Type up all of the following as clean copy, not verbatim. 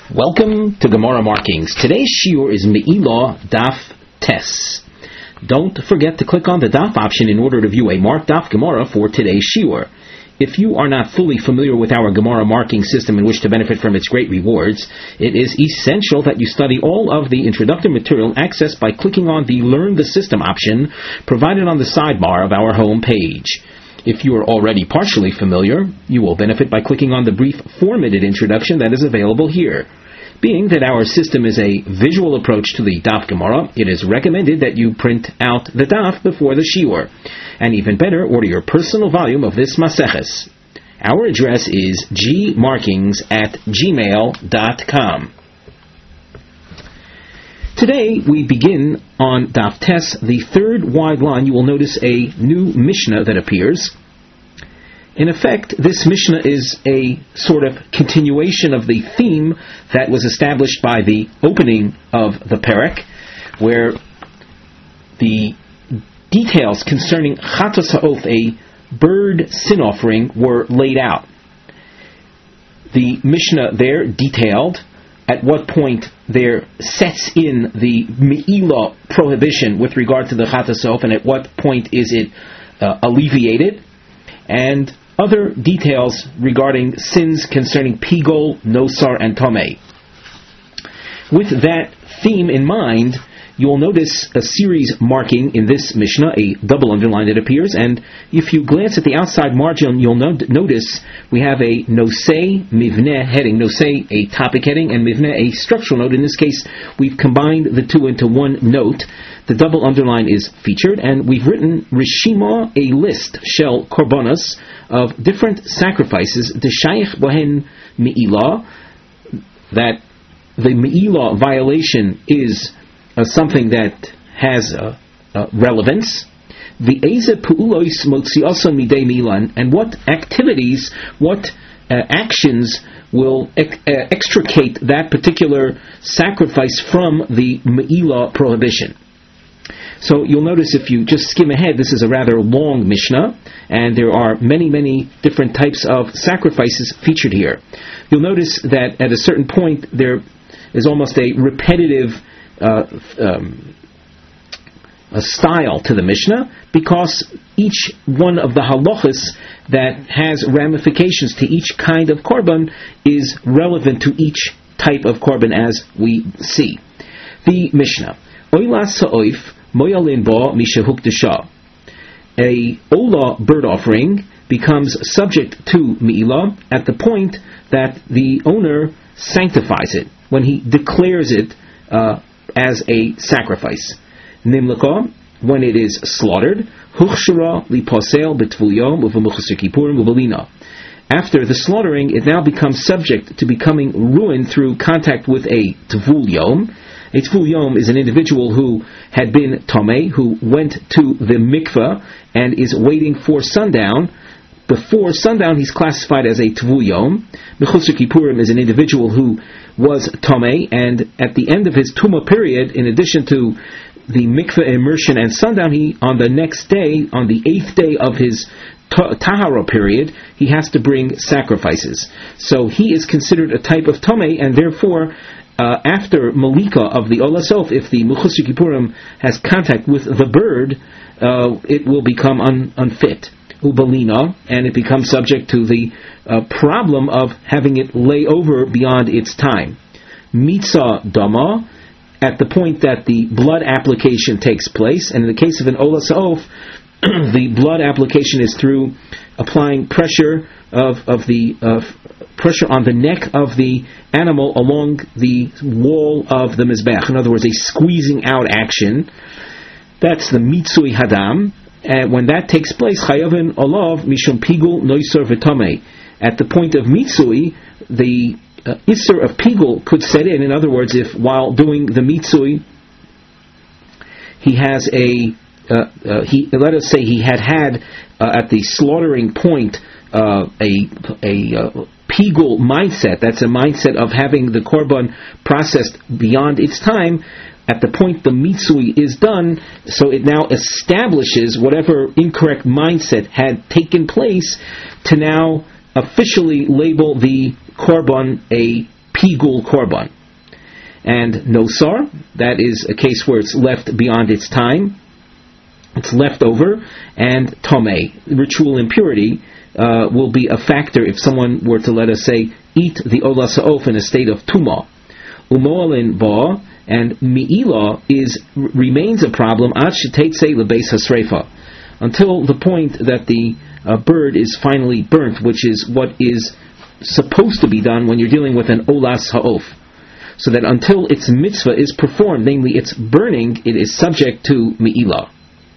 Welcome to Gemara Markings. Today's shiur is Me'ilah Daf Tes. Don't forget to click on the Daf option in order to view a marked Daf Gemara for today's shiur. If you are not fully familiar with our Gemara marking system and wish to benefit from its great rewards, it is essential that you study all of the introductory material accessed by clicking on the Learn the System option provided on the sidebar of our home page. If you are already partially familiar, you will benefit by clicking on the brief 4-minute introduction that is available here. Being that our system is a visual approach to the Daf Gemara, it is recommended that you print out the Daf before the shiur. And even better, order your personal volume of this Maseches. Our address is gmarkings@gmail.com. Today we begin on Daf Tes, the third wide line. You will notice a new Mishnah that appears. In effect, this Mishnah is a sort of continuation of the theme that was established by the opening of the Perek, where the details concerning Chatos HaOf, a bird sin offering, were laid out. The Mishnah there detailed at what point there sets in the Me'ilah prohibition with regard to the Chatos HaOf, and at what point is it alleviated, and other details regarding sins concerning Pigol, Nosar, and Tomei. With that theme in mind, you will notice a series marking in this Mishnah, a double underline that appears, and if you glance at the outside margin, you'll notice we have a Nosei Mivneh heading, Nosei a topic heading, and Mivneh a structural note. In this case, we've combined the two into one note. The double underline is featured, and we've written Rishima, a list, shel korbanos, of different sacrifices, D'shayich bohen Me'ilah, that the Me'ilah violation is something that has relevance. V'eze pu'ulos motziason midei Me'ilah, and what activities, what actions will extricate that particular sacrifice from the Me'ilah prohibition. So you'll notice if you just skim ahead, this is a rather long Mishnah, and there are many, many different types of sacrifices featured here. You'll notice that at a certain point there is almost a repetitive a style to the Mishnah, because each one of the halachas that has ramifications to each kind of korban is relevant to each type of korban, as we see. The Mishnah, Oilas Ha'oif Moyalin Ba Mishahukdasha. A Ola bird offering becomes subject to Me'ilah at the point that the owner sanctifies it, when he declares it as a sacrifice. Nimlaka, when it is slaughtered, Huchshira Liposel Betvul Yom Uvamuchasir Kippurim Uvalina. After the slaughtering, it now becomes subject to becoming ruined through contact with a Tvul Yom. A Tvul Yom is an individual who had been Tomei, who went to the mikveh and is waiting for sundown. Before sundown, he's classified as a Tvul Yom. Mechusar Kippurim is an individual who was Tomei, and at the end of his Tumah period, in addition to the mikveh immersion and sundown, he, on the next day, on the 8th day of his Tahara period, he has to bring sacrifices. So he is considered a type of Tomei, and therefore, after Malika of the Ola Sof, if the Mechusar Kippurim has contact with the bird, it will become unfit, Ubalina, and it becomes subject to the problem of having it lay over beyond its time. Mitzah Dama, at the point that the blood application takes place, and in the case of an Ola Sof, the blood application is through applying pressure pressure on the neck of the animal along the wall of the mizbech. In other words, a squeezing out action. That's the mitzui hadam. And when that takes place, chayavin olav mishum pigul noisor v'tomei. At the point of mitzui, the isser of pigul could set in. In other words, if while doing the mitzui, he has let us say he had at the slaughtering point a pigul mindset. That's a mindset of having the korban processed beyond its time. At the point the mitzui is done, so it now establishes whatever incorrect mindset had taken place to now officially label the korban a pigul korban. And nosar, that is a case where it's left beyond its time, it's left over, and tomei, ritual impurity, will be a factor if someone were to, let us say, eat the olas ha'of in a state of tuma. Umoalin ba, and mi'ilah remains a problem ad shetetzei lebeis hasreifa, until the point that the bird is finally burnt, which is what is supposed to be done when you're dealing with an olas ha'of. So that until its mitzvah is performed, namely its burning, it is subject to mi'ilah.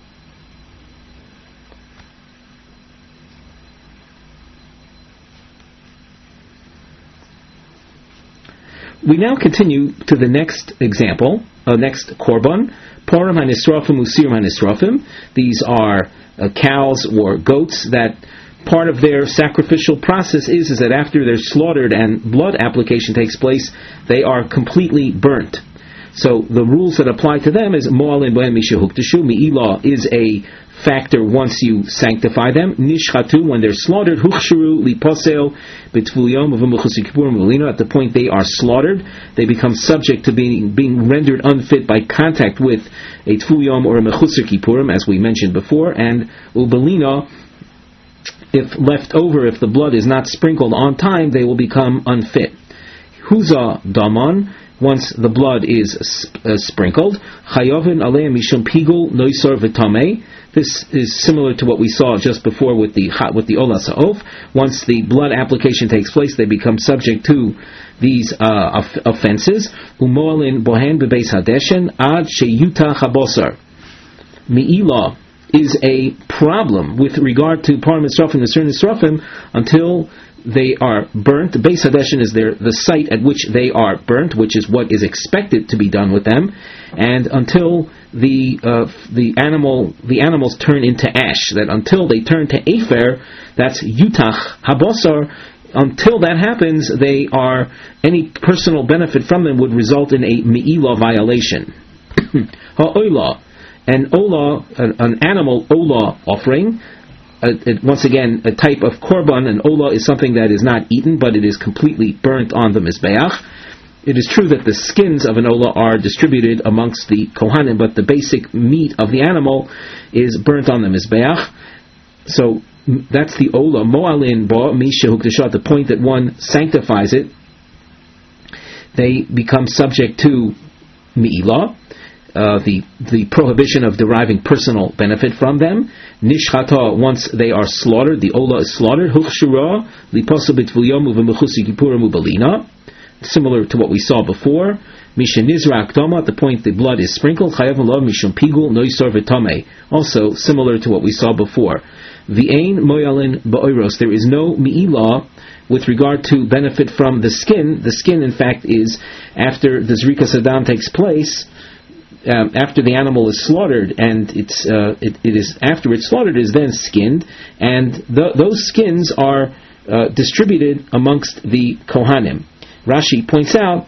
We now continue to the next example, next korban, Porim hanisrafim usirim hanisrafim. These are cows or goats that part of their sacrificial process is that after they're slaughtered and blood application takes place, they are completely burnt. So the rules that apply to them is mo'alin bohem mishehuktashu. Mi'ilah is a factor once you sanctify them. Nishchatu, when they're slaughtered, huchshiru liposel b'tful yom v'mechusik kippurim v'lino. At the point they are slaughtered, they become subject to being rendered unfit by contact with a tful yom or a mechusik kippurim, as we mentioned before, and ubelina. If left over, if the blood is not sprinkled on time, they will become unfit. Huza daman, once the blood is sprinkled, chayovin aleim mishum pigul noisor v'tamei. This is similar to what we saw just before with the olas ha'of. Once the blood application takes place, they become subject to these offenses. Umoalin bohen bebeis hadeshen ad sheyuta chabosar. Mi'ilah is a problem with regard to Parim Nisrafim and Nisr Nisrafim until they are burnt. Beis Hadeshen is the site at which they are burnt, which is what is expected to be done with them, and until the animals turn into ash. That until they turn to Afer, that's Yutach Habosar. Until that happens, any personal benefit from them would result in a Me'ilah violation. Ha'olah. An animal olah offering, once again, a type of korban. An olah is something that is not eaten, but it is completely burnt on the mizbeach. It is true that the skins of an olah are distributed amongst the kohanim, but the basic meat of the animal is burnt on the mizbeach. So that's the olah. Mo'alin ba misha hukdasha, at the point that one sanctifies it, they become subject to mi'ilah. The prohibition of deriving personal benefit from them. Nishchata, once they are slaughtered, the olah is slaughtered. Huchshura liposu b'tvul yom u'v'mechusi kippurim u'balina. Similar to what we saw before. Misha nizrak dama, at the point the blood is sprinkled. Chayav alav mishum pigul noisor v'tamei. Also similar to what we saw before. V'ein moyalin ba'oros. There is no mi'ilah with regard to benefit from the skin. The skin, in fact, is after the zrikas adam takes place. After the animal is slaughtered, and it is after it's slaughtered, it is then skinned, and those skins are distributed amongst the kohanim. Rashi points out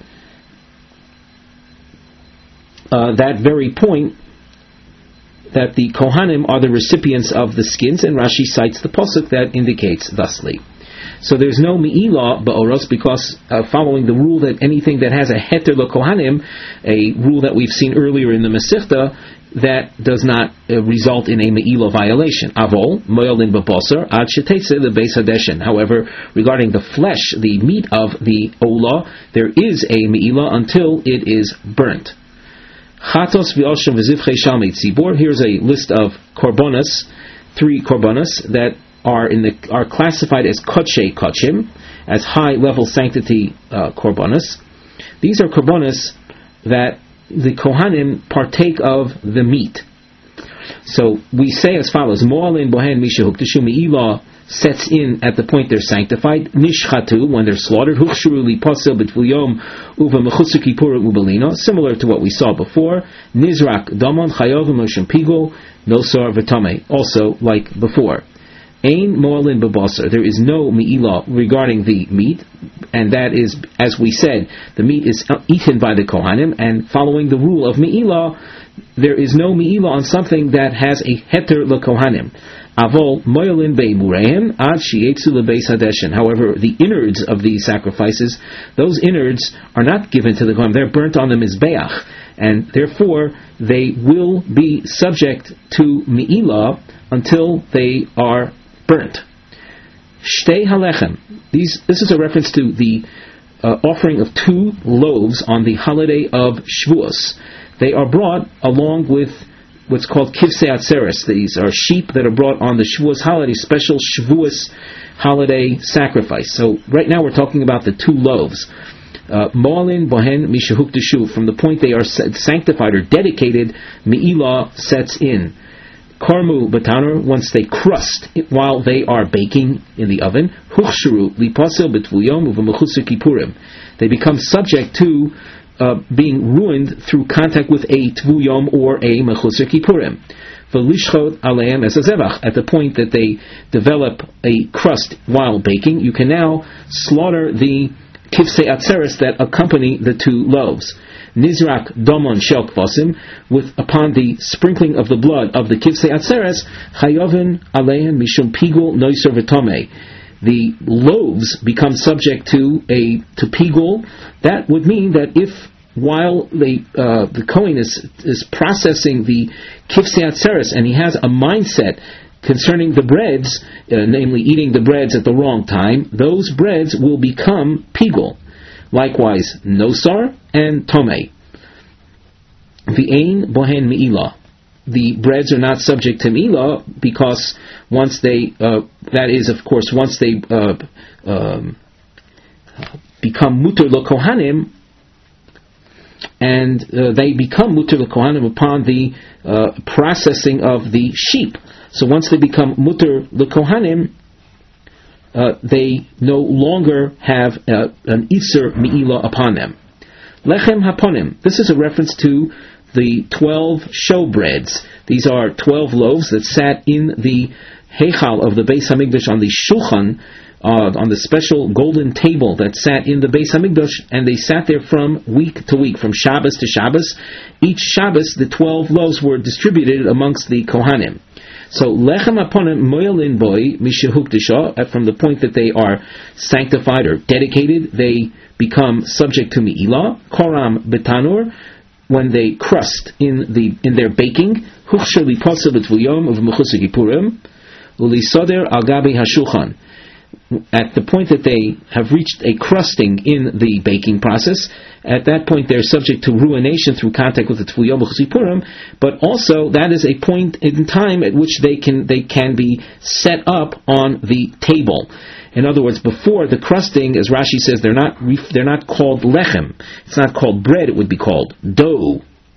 that very point, that the kohanim are the recipients of the skins, and Rashi cites the pasuk that indicates thusly. So there's no mi'ilah ba'oros, because following the rule that anything that has a heter l'kohanim, a rule that we've seen earlier in the Masechta, that does not result in a mi'ilah violation. Avol, mo'elin b'bosar, ad shetetzeh lebeis hadeshen. However, regarding the flesh, the meat of the olah, there is a mi'ilah until it is burnt. Chatos v'osham v'zivchei shalmei tzibor. Here's a list of korbanos, 3 korbanos that are classified as kodshe kodshim, as high-level sanctity korbanos. These are korbanos that the kohanim partake of the meat. So we say as follows: Mo'alin bohen misha huktashu, mi'ilah sets in at the point they're sanctified. Nishchatu, when they're slaughtered. Huchshuru liposel b'tvul yom uva mechusik kippurim u'balina. Similar to what we saw before. Nizrak damon chayov v'moshem pigul nosar v'tamei. Also like before. Ein mo'alin b'basar. There is no mi'ilah regarding the meat, and that is, as we said, the meat is eaten by the kohanim, and following the rule of mi'ilah, there is no mi'ilah on something that has a heter l'kohanim. Avol moyelin beimureim ad shietzu lebeis hadeshin. However, the innards of these sacrifices, those innards are not given to the Kohen. They're burnt on the mizbeach, and therefore they will be subject to mi'ilah until they are burnt. Shtei halechem. This is a reference to the offering of 2 loaves on the holiday of Shavuos. They are brought along with what's called kivsei atzeres. These are sheep that are brought on the Shavuos holiday, special Shavuos holiday sacrifice. So right now we're talking about the 2 loaves. Mo'alin bohen mishahukdeshu. From the point they are sanctified or dedicated, mi'ilah sets in. Karmu batanur, once they crust while they are baking in the oven. Huchshuru lipasil betvuyom uv'mechusar kippurim. They become subject to being ruined through contact with a tvuyom or a mechusar kippurim. V'lishchot aleim es hazevach. At the point that they develop a crust while baking, you can now slaughter the kivsei atzeres that accompany the 2 loaves. Nizrak domon shel kvasim, with upon the sprinkling of the blood of the kivsei atzeres, chayovin aleim mishum pigul noiser v'tomei. The loaves become subject to pigul. That would mean that if while the Kohen is processing the kivsei atzeres and he has a mindset concerning the breads, namely eating the breads at the wrong time, those breads will become pigul. Likewise, nosar and tomei. V'ein bohen mi'ilah. The breads are not subject to mi'ilah because once they, that is, of course, once they become muter l'kohanim, and they become muter l'kohanim upon the processing of the sheep. So once they become muter l'kohanim, they no longer have an Isser Mi'ilah upon them. Lechem Haponim. This is a reference to the 12 showbreads. These are 12 loaves that sat in the Heichal of the Beis HaMikdash on the Shulchan, on the special golden table that sat in the Beis HaMikdash, and they sat there from week to week, from Shabbos to Shabbos. Each Shabbos, the 12 loaves were distributed amongst the Kohanim. So lechem haponim moyelin boy mishahukdesha. From the point that they are sanctified or dedicated, they become subject to mi'ilah. Koram betanur, when they crust in their baking. Huchshel lipasil betvuyom of mechusar kippurim ulisoder al gabi hashulchan. At the point that they have reached a crusting in the baking process, at that point they're subject to ruination through contact with the Tvuyom Purim, but also that is a point in time at which they can be set up on the table. In other words, before the crusting, as Rashi says, they're not called lechem. It's not called bread, it would be called dough.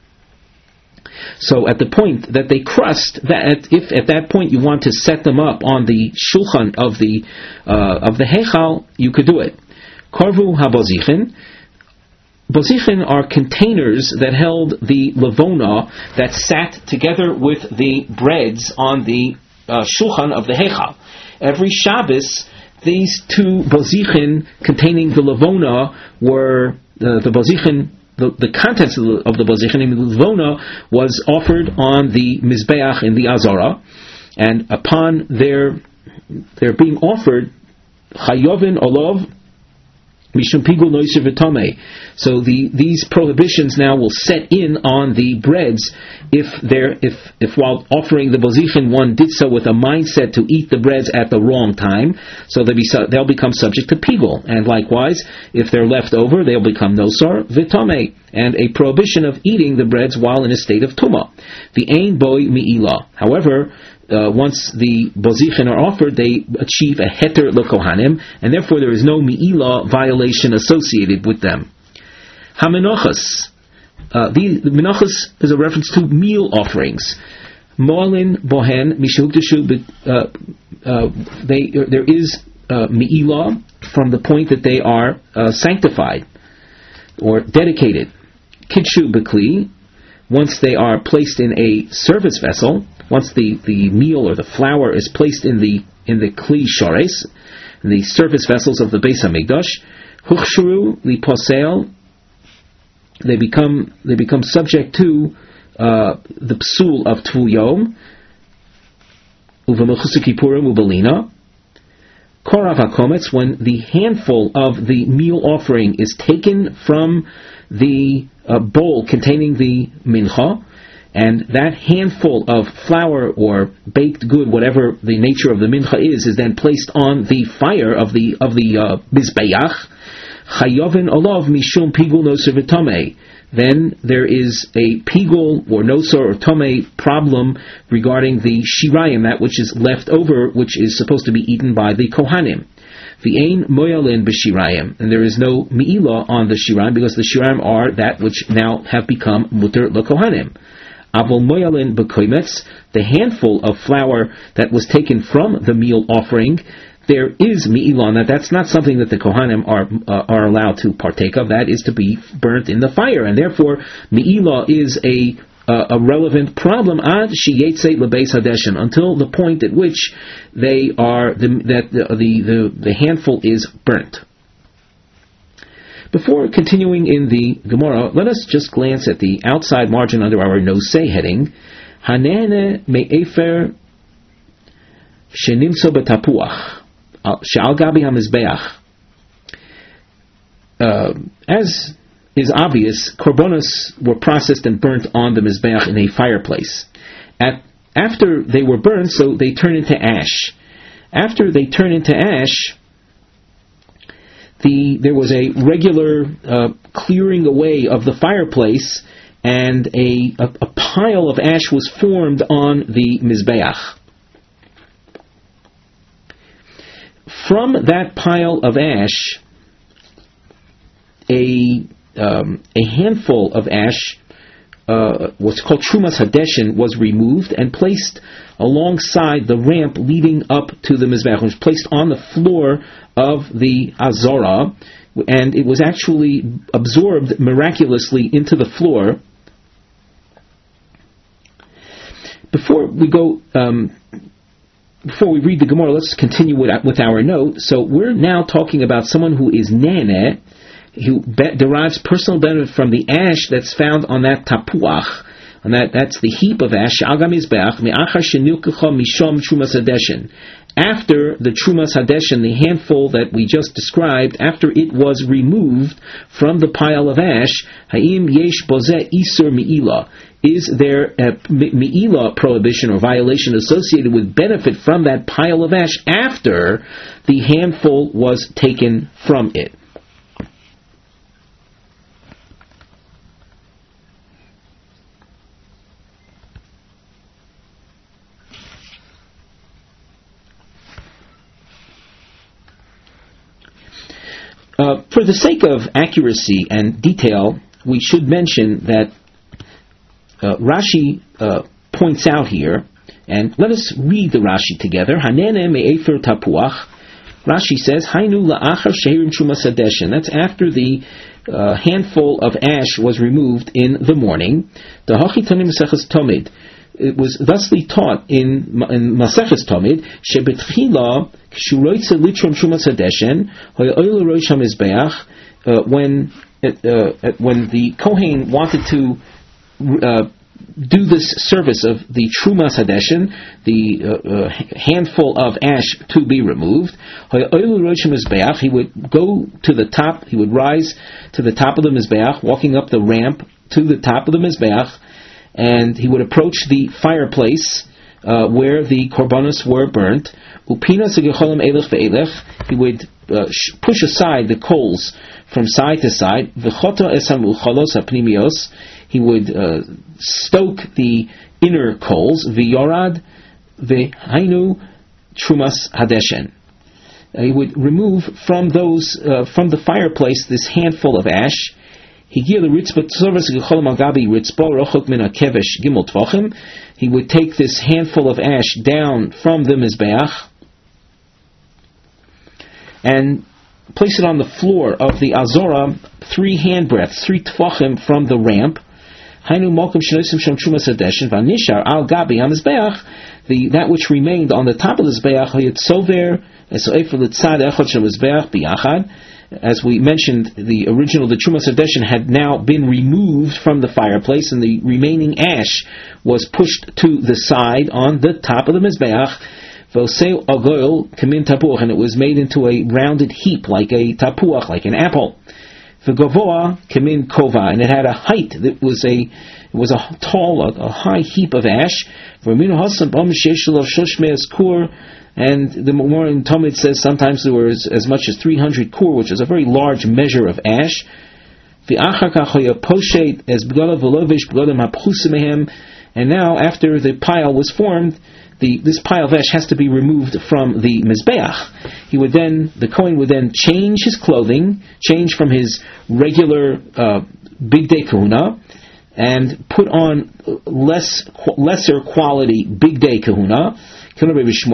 So at the point that they crust, if at that point you want to set them up on the shulchan of the heichal, you could do it. Karvu habozichin. Bozichin are containers that held the levona that sat together with the breads on the shulchan of the heichal. Every Shabbos, these 2 bozichin containing the levona were the bozichin. The contents of the bozichin in the levona was offered on the mizbeach in the azara, and upon their being offered, chayovin olov mishum pigul noiser v'tomei. So these prohibitions now will set in on the breads if while offering the bozichin one did so with a mindset to eat the breads at the wrong time, so they'll become subject to pigul. And likewise, if they're left over, they'll become nosar v'tomei, and a prohibition of eating the breads while in a state of tumah. The ein boy mi'ilah. However, once the bozichin are offered, they achieve a heter l'kohanim, and therefore there is no mi'ilah violation associated with them. Hamenochas. The menachas is a reference to meal offerings. Mo'alin bohen mishahukdeshu. There is mi'ilah from the point that they are sanctified or dedicated. Kidshu b'kli. Once they are placed in a service vessel, once the meal or the flour is placed in the kli shores, in the service vessels of the Beis HaMikdash, huchshuru liposel, they become subject to the psul of tvuyom, Uvamechusik Kippurim Ubelina. Korav HaKometz, when the handful of the meal offering is taken from the bowl containing the mincha, and that handful of flour or baked good, whatever the nature of the mincha is then placed on the fire of the mizbeach. Chayovin olav mishum pigul noser v'tomei. Then there is a pigul or noser or tomei problem regarding the shirayim, that which is left over, which is supposed to be eaten by the kohanim. V'ein moyalin b'shirayim, and there is no mi'ilah on the shirayim because the shirayim are that which now have become muter l'kohanim. Avol moyalin b'koimetz, the handful of flour that was taken from the meal offering, there is mi'ilah on that. That's not something that the kohanim are allowed to partake of. That is to be burnt in the fire, and therefore mi'ilah is a relevant problem ad sheyetze lebeis hadeshen, until the point at which they are the handful is burnt. Before continuing in the Gemara, let us just glance at the outside margin under our nosei heading. Hanene me'efer shenimso b'tapuach she'al gabi hamizbeach. As is obvious, korbanos were processed and burnt on the mizbeach in a fireplace. After they were burned, so they turn into ash. After they turn into ash, there was a regular clearing away of the fireplace, and a pile of ash was formed on the mizbeach. From that pile of ash, a handful of ash, what's called Trumas Hadeshin, was removed and placed alongside the ramp leading up to the Mizbeach. It was placed on the floor of the Azorah, and it was actually absorbed miraculously into the floor. Before we read the Gemara, let's continue with our note. So we're now talking about someone who is nene, who derives personal benefit from the ash that's found on that tapuach, and that's the heap of ash. After the Trumas Hadeshin, the handful that we just described, after it was removed from the pile of ash, Ha'im yesh bozeh isur mi'ilah. Is there a mi'ilah prohibition or violation associated with benefit from that pile of ash after the handful was taken from it? For the sake of accuracy and detail, we should mention that Rashi points out here, and let us read the Rashi together. Hanene me'efer tapuach. Rashi says, Hainu la'achar shehirim trumas hadeshin. That's after the handful of ash was removed in the morning. The hachitanim maseches tomid. It was thusly taught in Maseches Tomid, Shebetchila Kshuroitze Litrom Trumas Hadeshen Hoyoil Rosh HaMizbeach. When the Kohen wanted to do this service of the Trumas Hadeshen, the handful of ash to be removed, Hoyoil Rosh HaMizbeach, he would go to the top. He would rise to the top of the Mizbeach, walking up the ramp to the top of the Mizbeach, and he would approach the fireplace where the korbanos were burnt. He would push aside the coals from side to side. He would stoke the inner coals. V'yorad v'hainu trumas hadeshen. He would remove from the fireplace this handful of ash. He would take this handful of ash down from the Mizbeach and place it on the floor of the Azorah 3 handbreadths, 3 tfachim from the ramp. That which remained on the top of the Mizbeach, as we mentioned, the Trumas Hadeshin had now been removed from the fireplace, and the remaining ash was pushed to the side on the top of the Mizbeach. And it was made into a rounded heap, like a tapuach, like an apple. V'gavoa kamin kova, and it had a height that was a high heap of ash. And the more in Talmud says sometimes there was as much as 300 kur, which is a very large measure of ash. And now, after the pile was formed, this pile of ash has to be removed from the Mizbeach. The Kohen would then change his clothing, change from his regular Bigdei Kahuna, and put on lesser quality Bigdei Kahuna. This is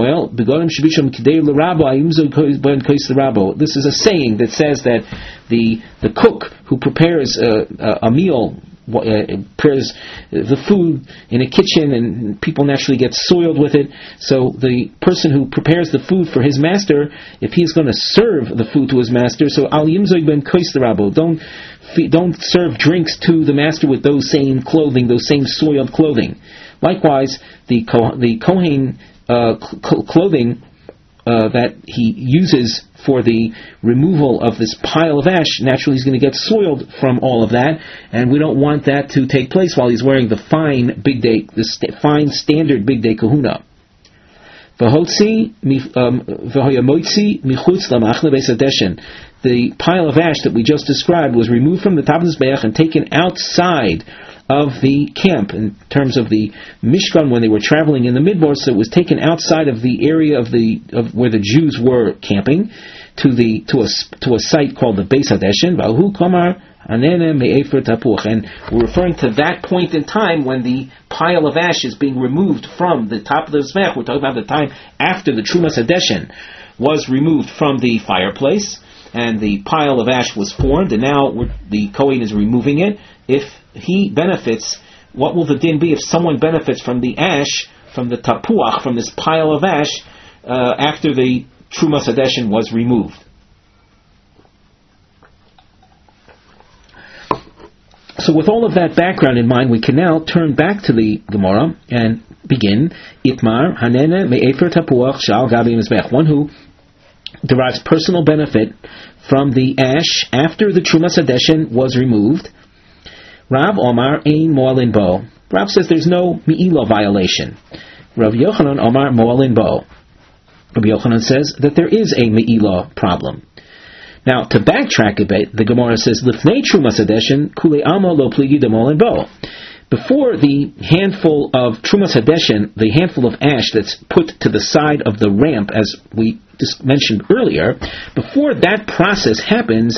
a saying that says that the cook who prepares a meal, prepares the food in a kitchen, and people naturally get soiled with it. So the person who prepares the food for his master, if he's going to serve the food to his master, so al yimzoy ben kois l'rabo, don't serve drinks to the master with those same clothing, those same soiled clothing. Likewise, the Kohen clothing that he uses for the removal of this pile of ash, naturally he's going to get soiled from all of that, and we don't want that to take place while he's wearing the fine fine standard Bigdei Kahuna. The pile of ash that we just described was removed from the top of the Mizbeach and taken outside of the camp. In terms of the Mishkan, when they were traveling in the Midbar, so it was taken outside of the area of where the Jews were camping to a site called the Beis Hadeshin. Vahu Kamar Hanene Me'efer Tapuach, and we're referring to that point in time when the pile of ash is being removed from the top of the Mizbeach. We're talking about the time after the Trumas Hadeshin was removed from the fireplace, and the pile of ash was formed, and now the Kohen is removing it. If he benefits, what will the din be if someone benefits from the ash, from the tapuach, from this pile of ash, after the Trumas Hadeshin was removed? So with all of that background in mind, we can now turn back to the Gemara and begin. Itmar hanene me'efer tapuach shal gabi mizbech, one who derives personal benefit from the ash after the Trumas Hadeshin was removed. Rav Omar ein mo'alin bo. Rav says there's no mi'ila violation. Rav Yochanan Omar mo'alin bo. Rabbi Yochanan says that there is a mi'ila problem. Now, to backtrack a bit, the Gemara says Lifnei Trumas Hadeshin kule alma lo pligi de mo'alin bo. Before the handful of Trumas Hadeshin, the handful of ash that's put to the side of the ramp, as we just mentioned earlier, before that process happens,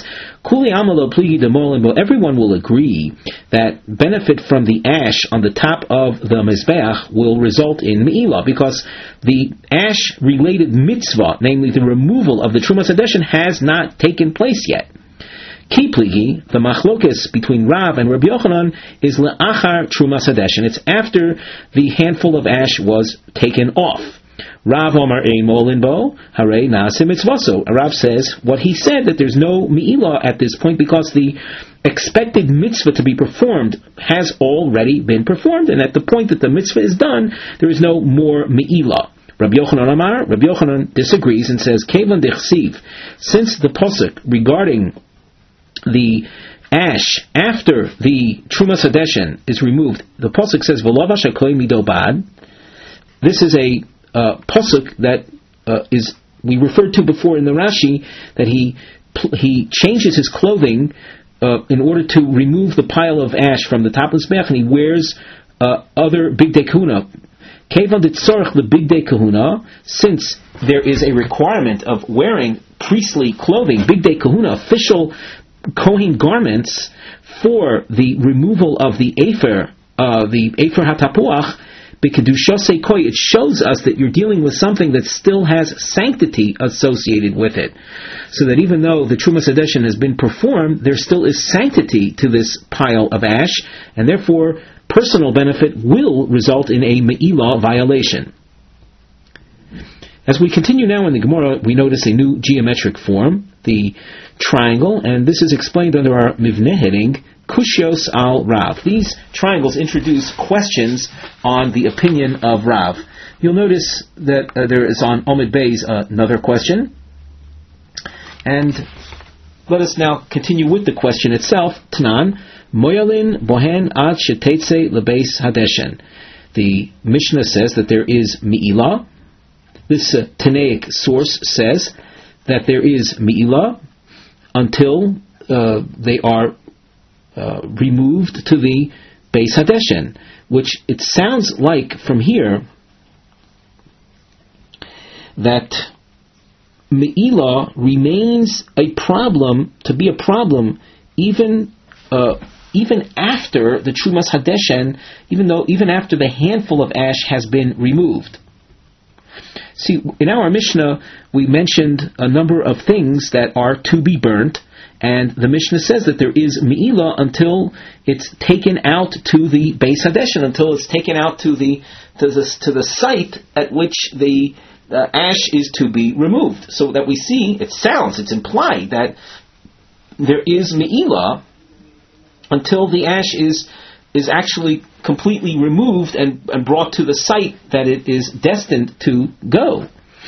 everyone will agree that benefit from the ash on the top of the Mizbeach will result in Me'ilah, because the ash-related mitzvah, namely the removal of the Trumas Hadeshin, has not taken place yet. Ki pligi, the machlokes between Rav and Rabbi Yochanan is le'achar Trumas Hadeshin. It's after the handful of ash was taken off. Rav Omar ein molin bo, hare na'aseh mitzvaso. Rav says what he said, that there's no mi'ilah at this point because the expected mitzvah to be performed has already been performed, and at the point that the mitzvah is done, there is no more mi'ilah. Rabbi Yochanan Amar, Rabbi Yochanan disagrees and says, Kevan dechsiv, since the pasuk regarding the ash after the Trumas Hadeshin is removed, the pasuk says V'lavash hakoy mido bad. This is a pasuk that we referred to before in the Rashi, that he changes his clothing in order to remove the pile of ash from the top of his mech, and he wears other Bigdei Kahuna. Kevan ditzorach the Bigdei Kahuna, since there is a requirement of wearing priestly clothing, Bigdei Kahuna, official Kohen garments, for the removal of the Efer HaTapuach, it shows us that you're dealing with something that still has sanctity associated with it. So that even though the Trumas Hadeshin has been performed, there still is sanctity to this pile of ash, and therefore personal benefit will result in a Me'ilah violation. As we continue now in the Gemara, we notice a new geometric form. the triangle, and this is explained under our Mivneh heading, Kushios al Rav. These triangles introduce questions on the opinion of Rav. You'll notice that there is on Omid Beis another question. And let us now continue with the question itself. Tanan, Moyalin bohen ad shetetze lebeis hadeshen. The Mishnah says that there is Mi'ilah. This Tanaic source says that there is Mi'ilah until they are removed to the Beis Hadeshen, which it sounds like from here that Me'ilah remains a problem, to be a problem, even after the Trumas Hadeshen, even after the handful of ash has been removed. See, in our Mishnah, we mentioned a number of things that are to be burnt, and the Mishnah says that there is Me'ilah until it's taken out to the Beis Hadeshen, until it's taken out to the site at which the ash is to be removed. So that we see, it's implied that there is Me'ilah until the ash is actually completely removed and brought to the site that it is destined to go.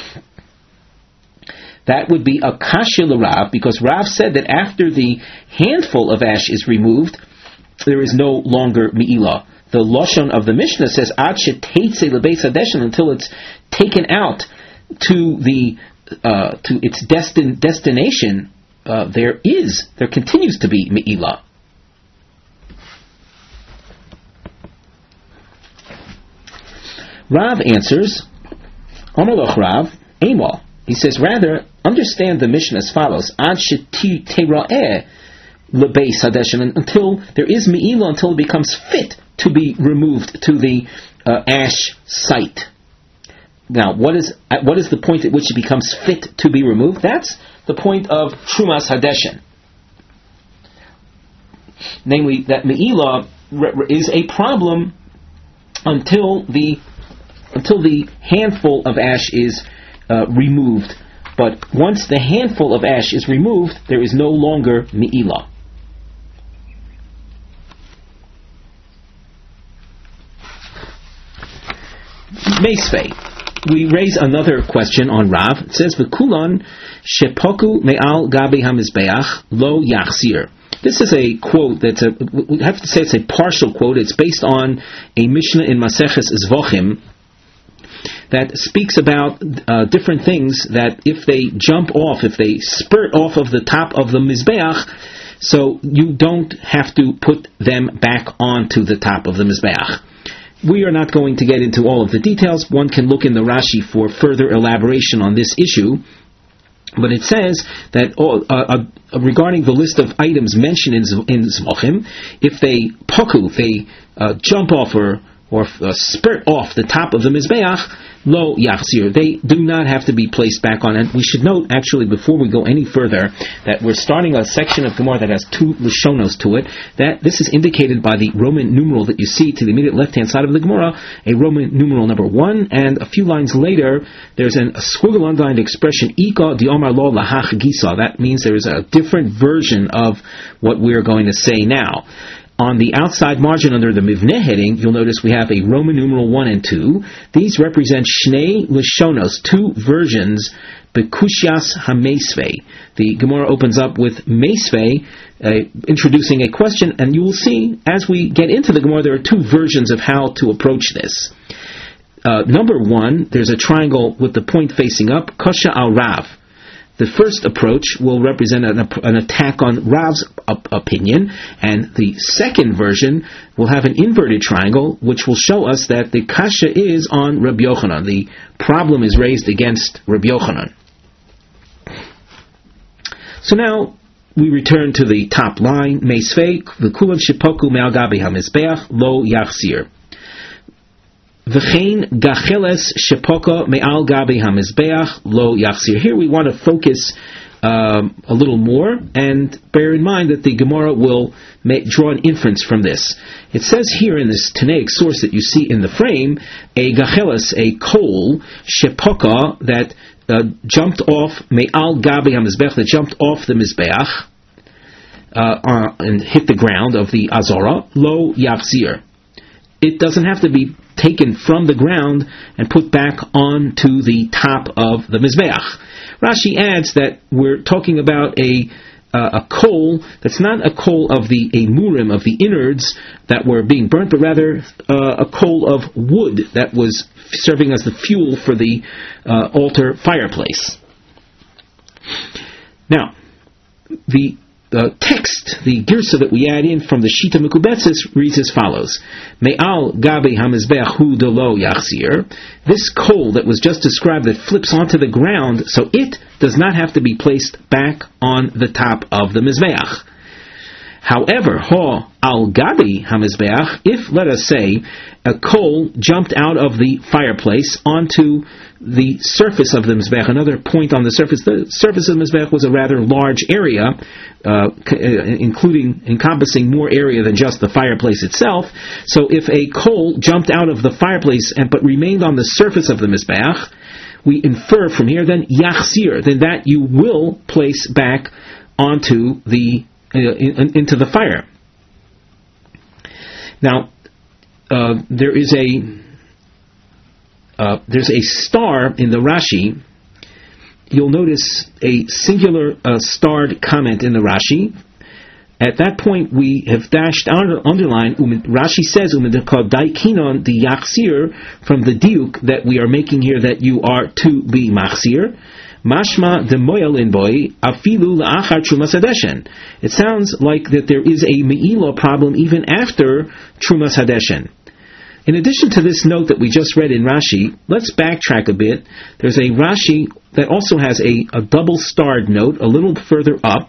That would be a kasha l'Rav, because Rav said that after the handful of ash is removed, there is no longer Me'ilah. The Lashon of the Mishnah says, Ad sheteitze lebeis hadeshen, until it's taken out to its destination, there continues to be Me'ilah. Rav answers, Amalach Rav, Amal. He says, rather, understand the Mishnah as follows, Ad shetira'eh lebeis hadeshen, until there is Me'ilah, until it becomes fit to be removed to the ash site. Now, what is the point at which it becomes fit to be removed? That's the point of Trumas Hadeshen. Namely, that Me'ilah is a problem until the handful of ash is removed. But once the handful of ash is removed, there is no longer Me'ilah. Meisvei. We raise another question on Rav. It says, "V'kulan shepoku me'al gabi hamizbeach lo yachzir." This is a quote we have to say it's a partial quote. It's based on a Mishnah in Maseches Zvochim that speaks about different things that if they spurt off of the top of the Mizbeach, so you don't have to put them back onto the top of the Mizbeach. We are not going to get into all of the details. One can look in the Rashi for further elaboration on this issue. But it says that regarding the list of items mentioned in Zvochim, if they jump off or spurt off the top of the Mizbeach, lo yachzir, they do not have to be placed back on. And we should note, actually, before we go any further, that we're starting a section of Gemara that has two Lashonos to it. That this is indicated by the Roman numeral that you see to the immediate left-hand side of the Gemara, a Roman numeral number 1, and a few lines later, there's a squiggle underlined expression, Ika di Omar lo lahach gisa. That means there is a different version of what we're going to say now. On the outside margin under the Mivneh heading, you'll notice we have a Roman numeral 1 and 2. These represent Shnei Lashonos, two versions, Bekushias HaMeisvei. The Gemara opens up with Meisvei, introducing a question, and you will see, as we get into the Gemara, there are two versions of how to approach this. Number 1, there's a triangle with the point facing up, Kasha al Rav. The first approach will represent an attack on Rav's opinion, and the second version will have an inverted triangle, which will show us that the kasha is on Rabbi Yochanan. The problem is raised against Rabbi Yochanan. So now we return to the top line, Meisvei, v'kulan shepoku me'al gabi hamizbeach lo yachzir. V'chein gacheles shepoka me'al gabi hamizbeach lo yachzir. Here we want to focus a little more, and bear in mind that the Gemara will draw an inference from this. It says here in this Tanaic source that you see in the frame, a gacheles, a coal, shepoka, that jumped off me'al gabi hamizbech, that jumped off the mizbeach and hit the ground of the azora, lo yachzir. It doesn't have to be taken from the ground and put back onto the top of the mizbeach. Rashi adds that we're talking about a coal that's not a coal of the murim, of the innards that were being burnt, but rather a coal of wood that was serving as the fuel for the altar fireplace. Now, the text, the girsa that we add in from the Shita Mekubetzes reads as follows: Me'al gabe hamizbech hu delo yachzir. This coal that was just described that flips onto the ground, so it does not have to be placed back on the top of the mizbeach. However, ha al gabi hamizbeach, if, let us say, a coal jumped out of the fireplace onto the surface of the mizbeach, another point on the surface of the mizbeach was a rather large area, encompassing more area than just the fireplace itself. So if a coal jumped out of the fireplace but remained on the surface of the mizbeach, we infer from here then yachzir, then that you will place back onto the into the fire. Now, there's a star in the Rashi. You'll notice a singular starred comment in the Rashi. At that point, we have dashed underline. Rashi says daikinon the yachzir, from the diuk that we are making here, that you are to be machzir. Mashma de moyalin boy afilu la'achar trumas hadeshen. It sounds like that there is a me'ilah problem even after trumas hadeshen. In addition to this note that we just read in Rashi, let's backtrack a bit. There's a Rashi that also has a double starred note a little further up.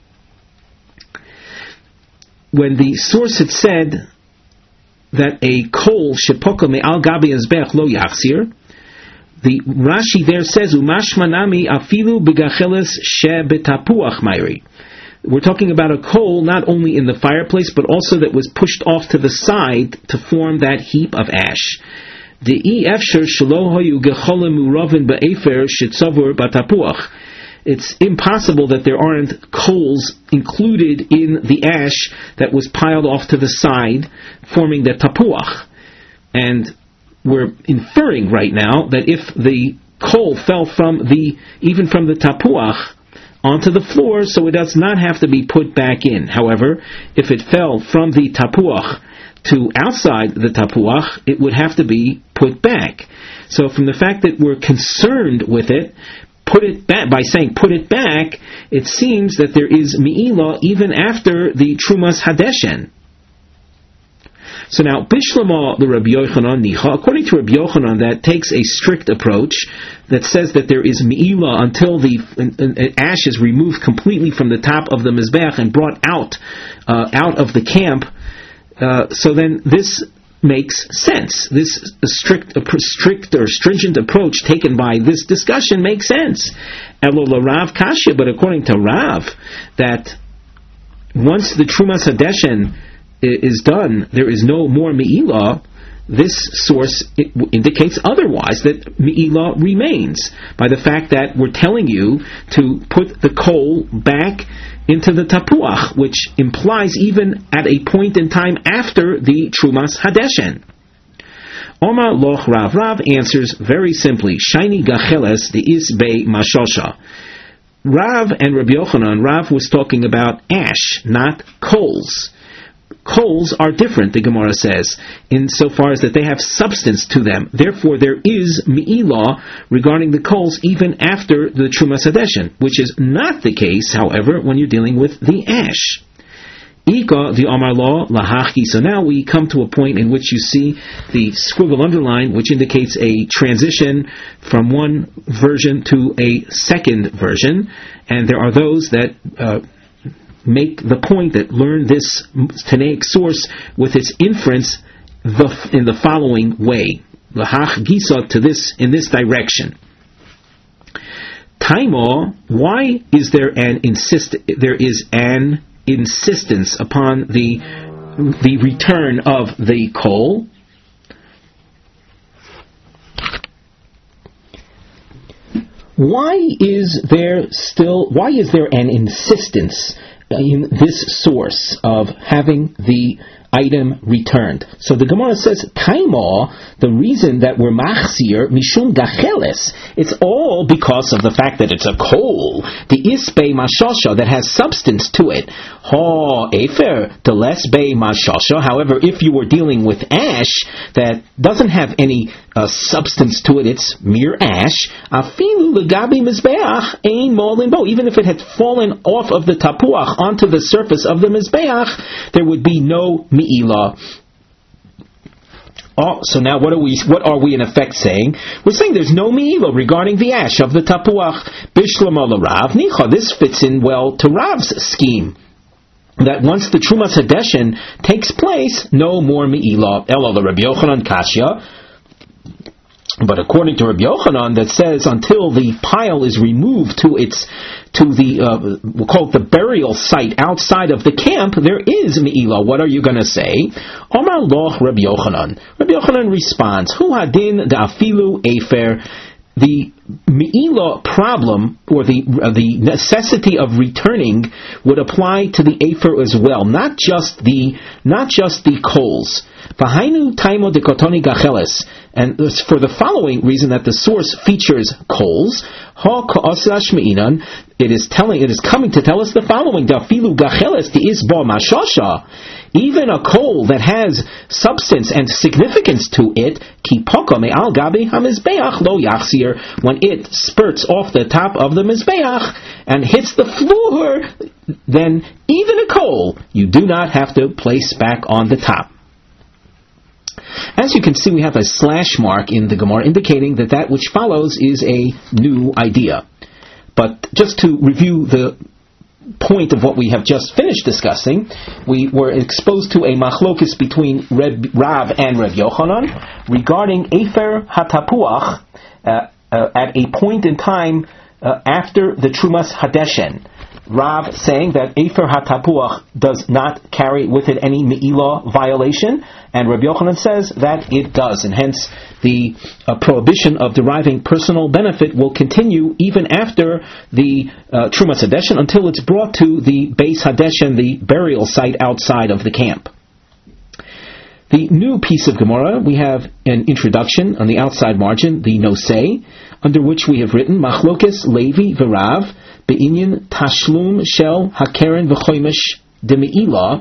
When the source had said that a kol shepoka me'al gabi azbech lo yachzir, the Rashi there says, "Umashmanami afilu begacheles shebetapuach mayri." We're talking about a coal not only in the fireplace, but also that was pushed off to the side to form that heap of ash. It's impossible that there aren't coals included in the ash that was piled off to the side, forming the tapuach. And we're inferring right now that if the coal fell even from the tapuach onto the floor, so it does not have to be put back in. However, if it fell from the tapuach to outside the tapuach, it would have to be put back. So from the fact that we're concerned with it, put it back, by saying put it back, it seems that there is me'ilah even after the trumas hadeshen. So now, Bishlama the Rabbi Yochanan Nicha, according to Rabbi Yochanan, that takes a strict approach that says that there is me'ilah until the ash is removed completely from the top of the mizbeach and brought out of the camp. So then this makes sense. This strict or stringent approach taken by this discussion makes sense. Elola Rav Kashya, but according to Rav, that once the Trumas Hadeshen is done, there is no more me'ilah. This source indicates otherwise, that me'ilah remains by the fact that we're telling you to put the coal back into the tapuach, which implies even at a point in time after the Trumas Hadeshen. Omar loch Rav. Rav answers very simply, Shaini gacheles the isbei mashosha. Rav and Rabbi Yochanan, Rav was talking about ash, not coals. Coals are different, the Gemara says, insofar as that they have substance to them. Therefore, there is me'ilah regarding the coals even after the Trumas Hadeshen, which is not the case, however, when you're dealing with the ash. Ika, the Amar law, lahachi. So now we come to a point in which you see the squiggle underline, which indicates a transition from one version to a second version, and there are those that make the point that learn this Tanaic source with its inference in the following way. Lahach gisa, to this, in this direction. Taimo, why is there an insistence upon the return of the coal? why is there an insistence in this source of having the item returned? So the Gemara says, Taimo, the reason that we're machzir, mishum gacheles, it's all because of the fact that it's a coal, the isbei mashasha, that has substance to it. Ha efer, the less bei mashasha. However, if you were dealing with ash that doesn't have any substance to it, it's mere ash. Afilu legabi mizbeach ein molin bo. Even if it had fallen off of the tapuach onto the surface of the mizbeach, there would be no mi'ilah. Oh, so now what are we in effect saying? We're saying there's no mi'ilah regarding the ash of the tapuach. Bishlam ala Rav Nicha. This fits in well to Rav's scheme, that once the Trumas Hadeshin takes place, no more mi'ilah. Ela Rabbi Yochanan Kashya. But according to Rabbi Yochanan, that says until the pile is removed to the we'll call it the burial site outside of the camp, there is mi'ilah. What are you going to say? Omar loch Rabbi Yochanan. Rabbi Yochanan responds, Hu hadin da'afilu efer. The mi'ilah problem, or the necessity of returning, would apply to the afer as well, not just the coals. V'hainu taimo de kotoni gacheles, and for the following reason, that the source features coals. Ha ka'asash me'inan. It is coming to tell us the following: Dafilu gacheles the isba mashasha. Even a coal that has substance and significance to it, kipoko me'al gabi hamizbeach lo yachsir, when it spurts off the top of the mizbeach and hits the floor, then even a coal you do not have to place back on the top. As you can see, we have a slash mark in the Gemara indicating that which follows is a new idea. But just to review the point of what we have just finished discussing, we were exposed to a machlokis between Rav and Rav Yochanan regarding Efer HaTapuach at a point in time after the Trumas Hadeshen. Rav saying that Efer HaTapuach does not carry with it any Me'ilah violation, and Rabbi Yochanan says that it does, and hence the prohibition of deriving personal benefit will continue even after the Trumas Hadeshen until it's brought to the Beis Hadeshen, the burial site outside of the camp. The new piece of Gemara, we have an introduction on the outside margin, the Nosei, under which we have written Machlokes Levi V'Rav Be'inyan Tashlum Shel HaKeren V'Choimish De'Me'ilah,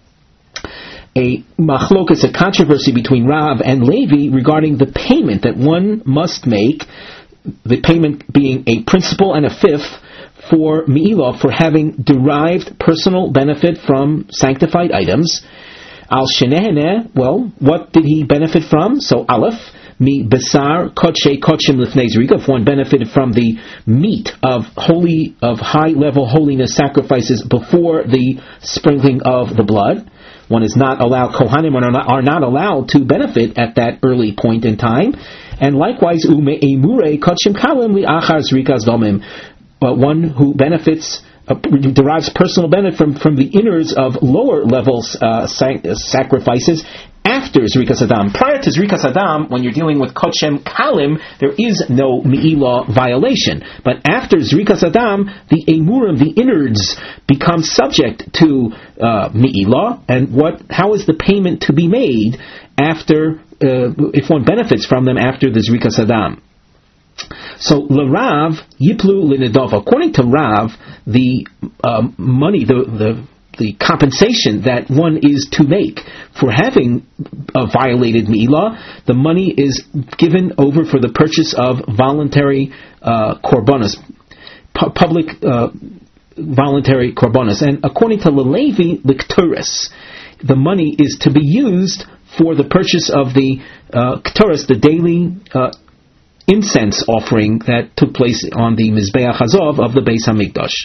a machlokas, a controversy between Rav and Levi regarding the payment that one must make, the payment being a principal and a fifth for Me'ilah, for having derived personal benefit from sanctified items. Al Shenehene, well, what did he benefit from? So Aleph, Mi Besar Kodshe Kodshim Lifnei Zrika, if one benefited from the meat of high-level holiness sacrifices before the sprinkling of the blood. One is not allowed, Kohanim are not allowed to benefit at that early point in time. And likewise, Ume Emure Kodshim Kalim Li Achar Zrikas Domim, one who benefits, derives personal benefit from the innards of lower levels sacrifices after Zrikas Adam. Prior to Zrikas Adam, when you're dealing with Kodshem Kalim, there is no Me'ilah violation. But after Zrikas Adam, the Emurim, the innards, become subject to Me'ilah. And how is the payment to be made after, if one benefits from them after the Zrikas Adam? So, L'Rav Yiplu L'Nedov. According to Rav, the money, the compensation that one is to make for having violated Me'ilah, the money is given over for the purchase of voluntary korbanos, public voluntary korbanos. And according to Levi L'Kturis, the money is to be used for the purchase of the Kturis, the daily incense offering that took place on the Mizbeach Hazov of the Beis HaMikdash.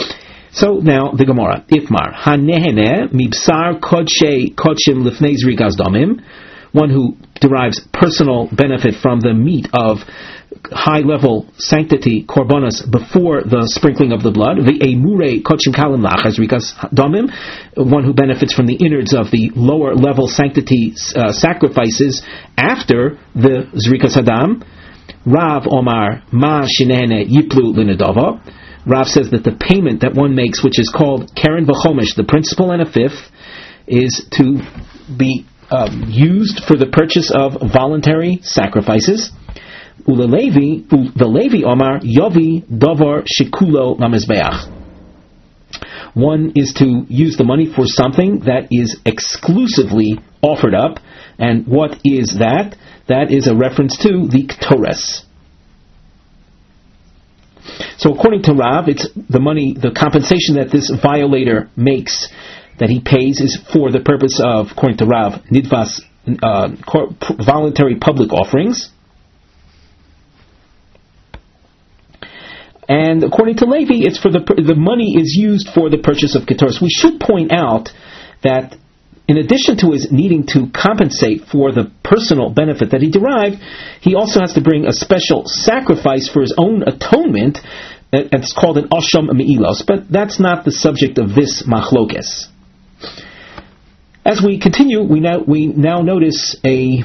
So now the Gemara, Ifmar, Hanehene mibsar kodshe kodshim lifnei zrikas damim, one who derives personal benefit from the meat of high-level sanctity korbanos before the sprinkling of the blood, the emure kodshim kalim lachas zrikas damim, one who benefits from the innards of the lower-level sanctity sacrifices after the zrikas hadam. Rav Omar Ma Shinene Yiplu Linadava. Rav says that the payment that one makes, which is called Keren V'chomesh, the principal and a fifth, is to be used for the purchase of voluntary sacrifices. The Levi Omar Yovi Davar Shikulo Lamizbeach. One is to use the money for something that is exclusively offered up. And what is that? That is a reference to the Ketores. So according to Rav, it's the money, the compensation that this violator makes, that he pays, is for the purpose of, according to Rav, nidvas, voluntary public offerings. And according to Levi, it's for the money is used for the purchase of Ketores. We should point out that in addition to his needing to compensate for the personal benefit that he derived, he also has to bring a special sacrifice for his own atonement. It's called an Osham Me'ilos, but that's not the subject of this machlokes. As we continue, we now notice a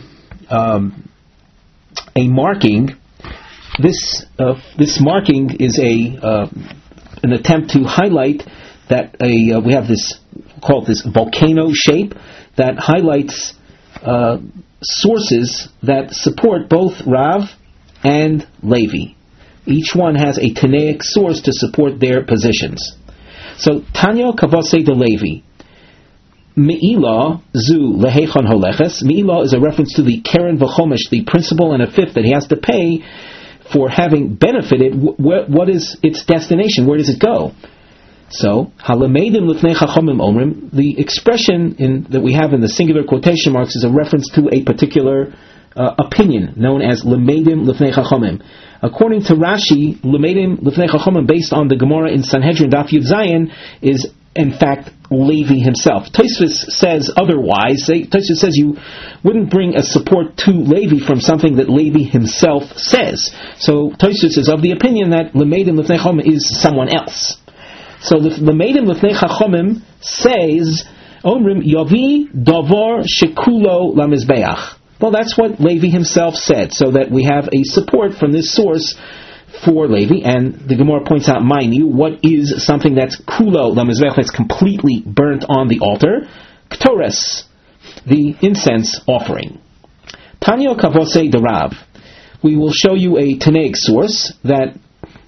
marking. This marking is an attempt to highlight that we have this, called this volcano shape, that highlights sources that support both Rav and Levi. Each one has a Tanaic source to support their positions. So Tanya Kavase de Levi. Me'ilah zu lehechon holeches. Me'ilah is a reference to the Keren V'chomesh, the principal and a fifth that he has to pay for having benefited. What is its destination? Where does it go? So, halamedim lifnei chachomim omrim, the expression that we have in the singular quotation marks is a reference to a particular opinion known as lemedim lifnei chachomim. According to Rashi, lemedim lifnei chachomim, based on the Gemara in Sanhedrin Daf Yud Zayin, is in fact Levi himself. Tosfos says otherwise. Tosfos says you wouldn't bring a support to Levi from something that Levi himself says. So Tosfos is of the opinion that lemedim lifnei chachomim is someone else. So the Lemedim Lifnei Chachomim says, Omrim Yavi Davar Shekulo Lamizbeach. Well, that's what Levi himself said, so that we have a support from this source for Levi. And the Gemara points out, mind you, what is something that's Kulo Lamizbeach, that's completely burnt on the altar? Ketores, the incense offering. Tanya Kavose de Rav. We will show you a Tanaic source that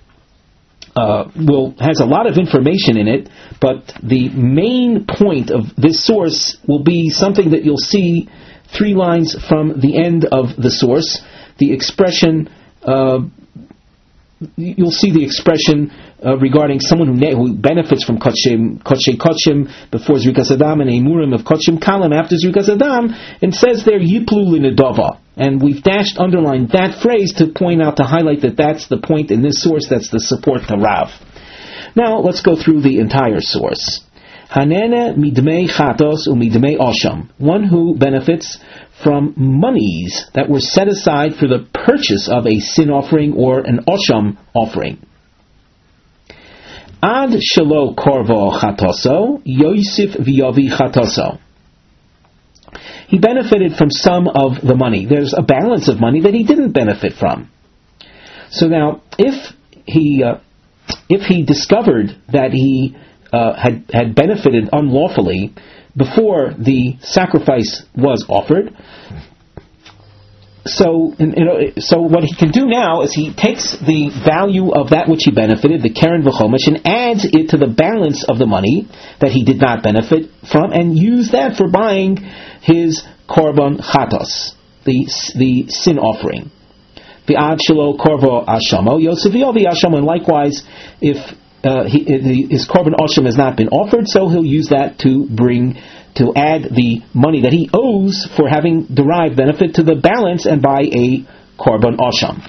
has a lot of information in it, but the main point of this source will be something that you'll see 3 lines from the end of the source. The expression, you'll see the expression regarding someone who benefits from Kodshem before Zrikas Adam, and Emurim of Kodshem Kalim after Zrikas Adam, and says there Yiplu Linadava. And we've underlined that phrase to point out, to highlight that that's the point in this source, that's the support to Rav. Now let's go through the entire source. Hanene midmei chatos umidmei osham. One who benefits from monies that were set aside for the purchase of a sin offering or an osham offering. Ad shelo korvo chatoso, yosif v'yavi chatoso. He benefited from some of the money. There's a balance of money that he didn't benefit from. So now, if he discovered that he had benefited unlawfully before the sacrifice was offered, so what he can do now is he takes the value of that which he benefited, the Keren V'chomesh, and adds it to the balance of the money that he did not benefit from, and use that for buying his korban chatos, the sin offering. The ad shelo korvo ashamo yosevio v'ashamo, and likewise, if his korban asham has not been offered, so he'll use that to add the money that he owes for having derived benefit to the balance and buy a korban asham.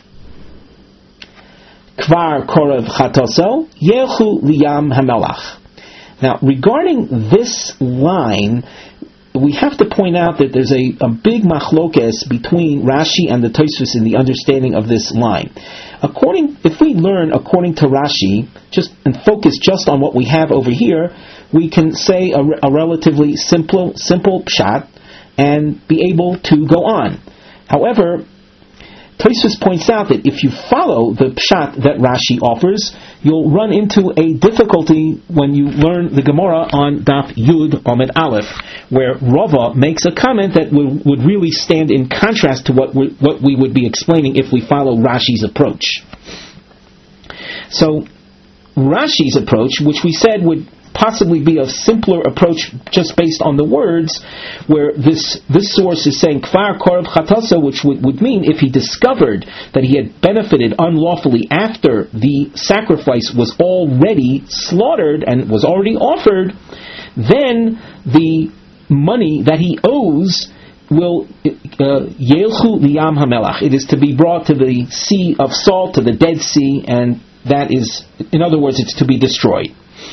Kvar korev chatoso yechu liyam hamelach. Now, regarding this line, we have to point out that there's a big machlokes between Rashi and the Tosfos in the understanding of this line. If we learn according to Rashi, and focus just on what we have over here, we can say a relatively simple pshat and be able to go on. However, Tosfos points out that if you follow the pshat that Rashi offers, you'll run into a difficulty when you learn the Gemara on Daf Yud Amud Aleph, where Rava makes a comment that would really stand in contrast to what we would be explaining if we follow Rashi's approach. So, Rashi's approach, which we said would possibly be a simpler approach just based on the words, where this source is saying Kvar Korov Chataso, which would mean if he discovered that he had benefited unlawfully after the sacrifice was already slaughtered and was already offered, then the money that he owes will Yelchu Liyam Hamelach. It is to be brought to the Sea of Salt, to the Dead Sea, and that is, in other words, it's to be destroyed.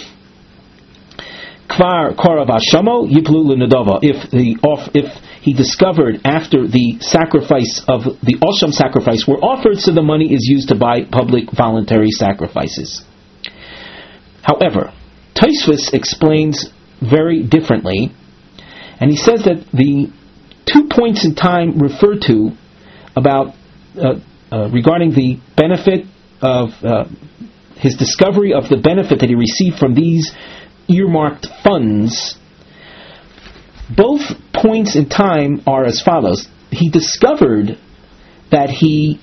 Kvar Korav Hashamo Yiplu L'Nedava. If he discovered after the sacrifice of the Osham sacrifice were offered, so the money is used to buy public voluntary sacrifices. However, Tosfos explains very differently, and he says that the 2 points in time referred to about regarding the benefit of his discovery of the benefit that he received from these earmarked funds, both points in time are as follows. He discovered that he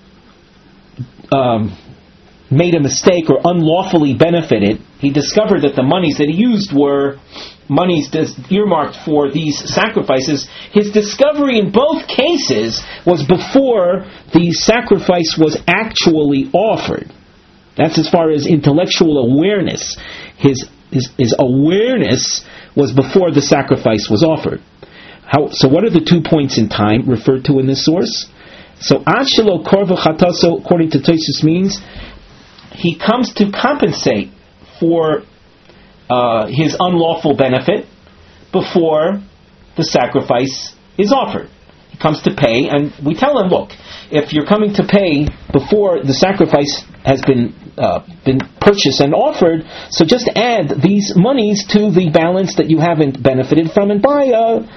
made a mistake or unlawfully benefited. He discovered that the monies that he used were monies earmarked for these sacrifices. His discovery in both cases was before the sacrifice was actually offered. That's as far as intellectual awareness. His awareness was before the sacrifice was offered. So what are the 2 points in time referred to in this source? So Ad Shelo Korva Chataso, according to Tosfos, means he comes to compensate for his unlawful benefit before the sacrifice is offered. He comes to pay, and we tell him, look, if you're coming to pay before the sacrifice has been purchased and offered, so just add these monies to the balance that you haven't benefited from and buy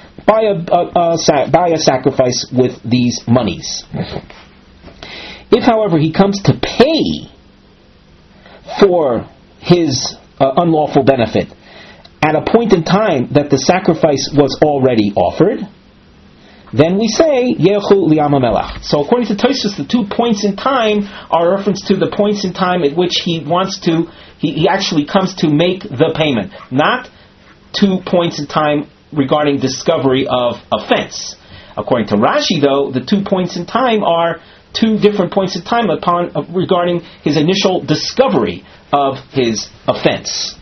a sacrifice with these monies. If, however, he comes to pay for his unlawful benefit at a point in time that the sacrifice was already offered, then we say Yelchu Liyam Hamelach. So according to Tosfos, the 2 points in time are a reference to the points in time at which he actually comes to make the payment, not 2 points in time regarding discovery of offense. According to Rashi, though, the 2 points in time are 2 different points in time regarding his initial discovery of his offense.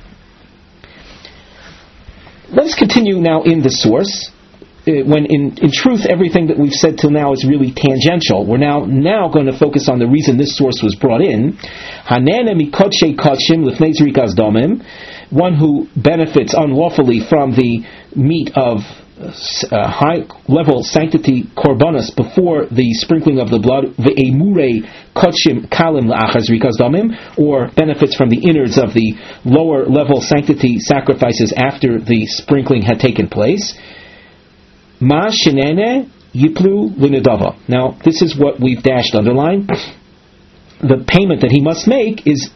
Let's continue now in the source. When in truth everything that we've said till now is really tangential. We're now going to focus on the reason this source was brought in. Hanena mikodshe kodshim lifnei zrikas damim, one who benefits unlawfully from the meat of high level sanctity korbanos before the sprinkling of the blood, ve'emurei kodshim kalim la'achar zrikas damim, or benefits from the innards of the lower level sanctity sacrifices after the sprinkling had taken place. Ma shenene yiplu l'nedava. Now, this is what we've dashed underline. The payment that he must make is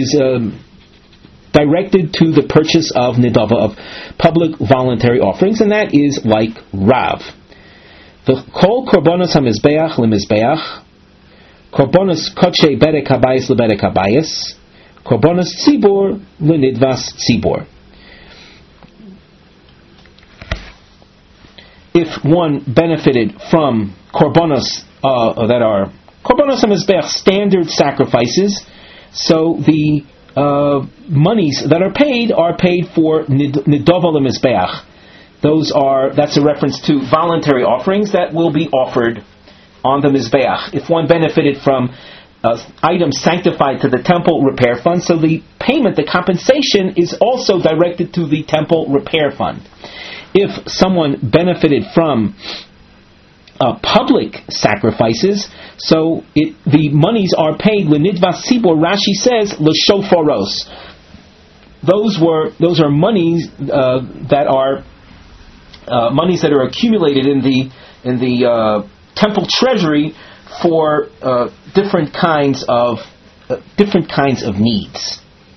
directed to the purchase of nedava, of public voluntary offerings, and that is like Rav. The kol korbanos hamizbeach lemizbeach, korbanos kodshe bedek habayis lebedek habayis, korbanos tzibor lenidvas tzibor. If one benefited from korbanos that are korbanos hamizbeach, standard sacrifices, so the monies that are paid for nidava lemizbeach. That's a reference to voluntary offerings that will be offered on the mizbeach. If one benefited from items sanctified to the temple repair fund, so the payment, the compensation, is also directed to the temple repair fund. If someone benefited from public sacrifices, so the monies are paid l'nidvas tzibor. Rashi says l'shofaros. Those are monies that are accumulated in the temple treasury for different kinds of needs.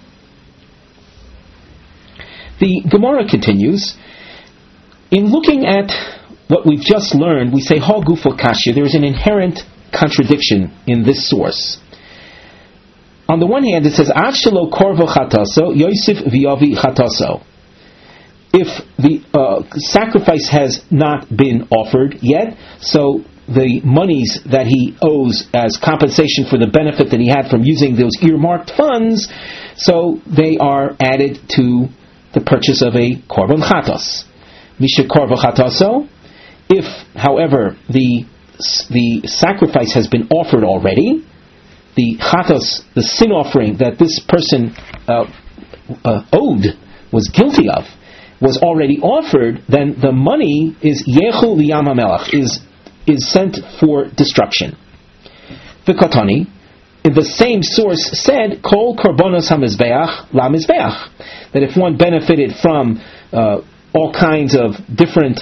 The Gemara continues. In looking at what we've just learned, we say Ha Gufo Kashya. There is an inherent contradiction in this source. On the one hand, it says Ad shelo korvo chataso Yosef v'yavi chataso. If the sacrifice has not been offered yet, so the monies that he owes as compensation for the benefit that he had from using those earmarked funds, so they are added to the purchase of a korban chatos. Misha korban chataso. If, however, the sacrifice has been offered already, the chatos, the sin offering that this person owed, was guilty of, was already offered, then the money is yechu liyam hamelach, is sent for destruction. V'katani, the same source said, kol korbanos hamizbeach la mizbeach, that if one benefited from all kinds of different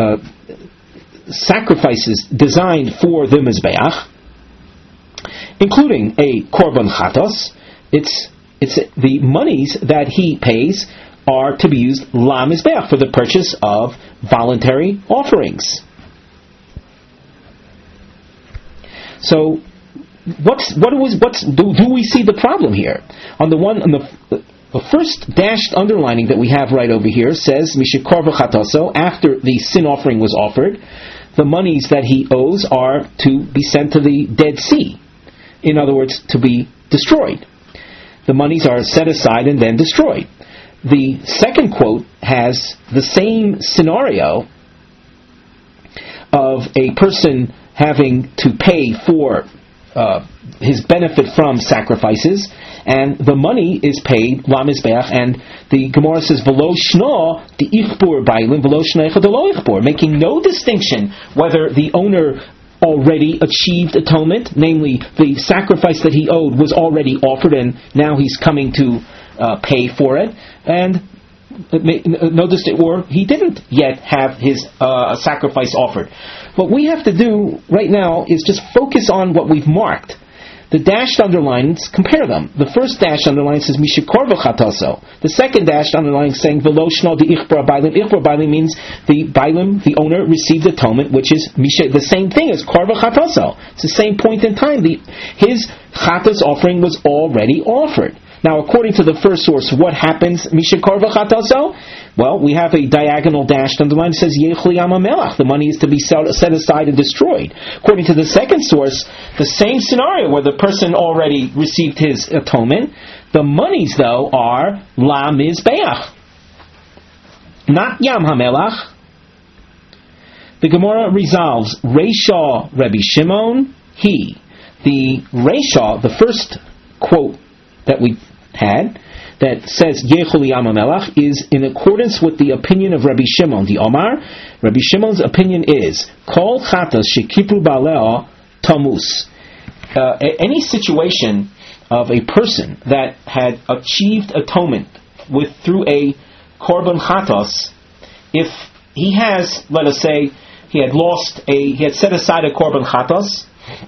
sacrifices designed for the mizbeach, including a korban chatos, it's the monies that he pays are to be used la mizbeach, for the purchase of voluntary offerings. So, do we see the problem here? On the first dashed underlining that we have right over here says Mishikor v'chataso, after the sin offering was offered, the monies that he owes are to be sent to the Dead Sea. In other words, to be destroyed. The monies are set aside and then destroyed. The second quote has the same scenario of a person having to pay for his benefit from sacrifices, and the money is paid la mizbeach, and the Gemara says v'lo shna the ichbur bailim v'lo shna the lo ichbur, making no distinction whether the owner already achieved atonement, namely the sacrifice that he owed was already offered and now he's coming to pay for it, and notice it, or he didn't yet have his sacrifice offered. What we have to do right now is just focus on what we've marked. The dashed underlines, compare them. The first dashed underline says Mishikor v'chataso. The second dashed underline is saying V'lo shno the ichbor bailim. Ichbor bailim means the bailim, the owner, received atonement, which is the same thing as kor v'chataso. It's the same point in time. His chatas offering was already offered. Now, according to the first source, what happens, Mishikor v'chataso? Well, we have a diagonal dashed underline that says Yechli Amamelach. The money is to be set aside and destroyed. According to the second source, the same scenario where the person already received his atonement, the monies, though, are La Mizbeach, not Yam Hamelach. The Gemara resolves Reisha Rabbi Shimon, he. The Reisha, the first quote that we had, that says Yechul Yam HaMelach, is in accordance with the opinion of Rabbi Shimon. The Omar, Rabbi Shimon's opinion is Kol Chatas Shekipru Baleo Tamus. Any situation of a person that had achieved atonement through a Korban Chatos, if he has, let us say, he had set aside a Korban Chatos